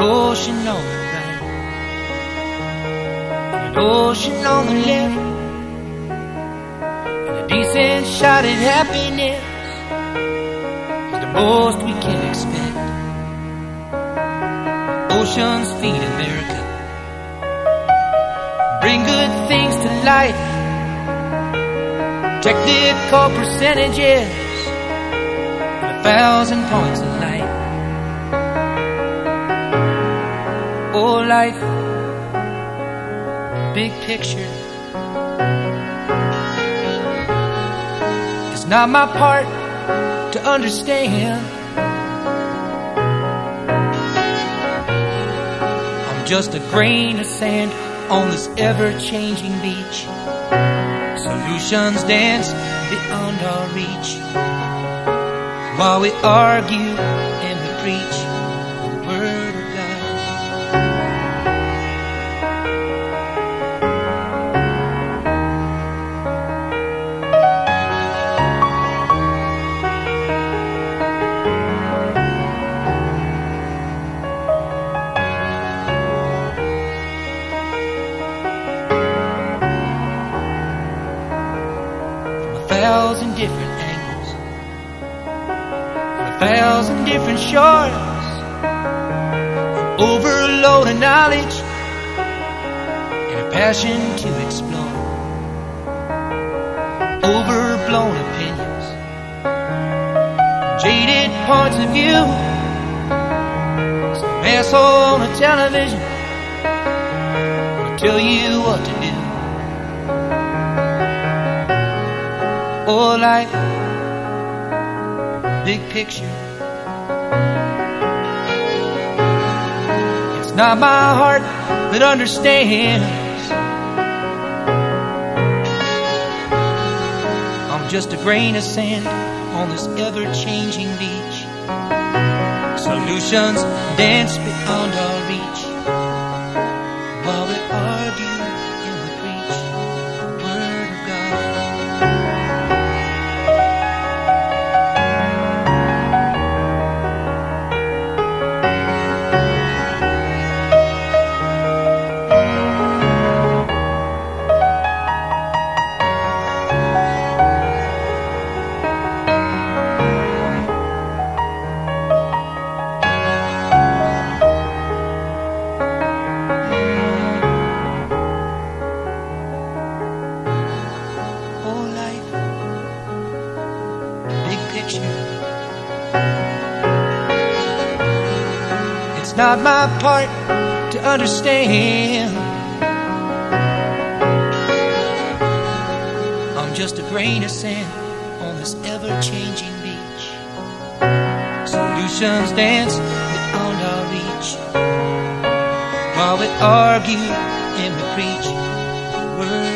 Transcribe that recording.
ocean on the right, and an ocean on the left, and a decent shot at happiness is the most we can expect. Oceans feed America, bring good things to light, technical percentages, and 1,000 points of light. Oh, life, big picture, it's not my part to understand. I'm just a grain of sand on this ever-changing beach. Solutions dance beyond our reach, while we argue and we preach the word of God. From 1,000 different angles, from 1,000 different shores, overload of knowledge and a passion to explore, overblown opinions, jaded points of view, some asshole on a television will tell you what to do. Oh, life, big picture, it's not my heart that understands. I'm just a grain of sand on this ever-changing beach. Solutions dance beyond our reach, while we argue and we preach the word of God. It's not my part to understand. I'm just a grain of sand on this ever-changing beach. Solutions dance beyond our reach, while we argue and we preach the word